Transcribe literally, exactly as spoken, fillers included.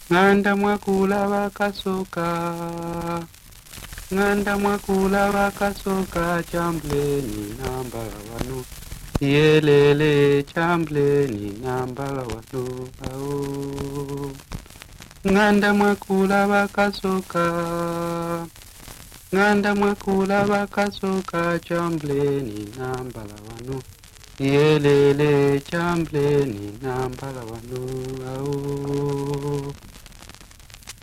Nganda mwakula bakasoka, nganda mwakula bakasoka, chambleni nambala wano. Yelele chambleni nambala wano. Ao. Nganda mwakula bakasoka, nganda mwakula bakasoka, chambleni nambala wano. Yelele chambleni nambala wano. Ao.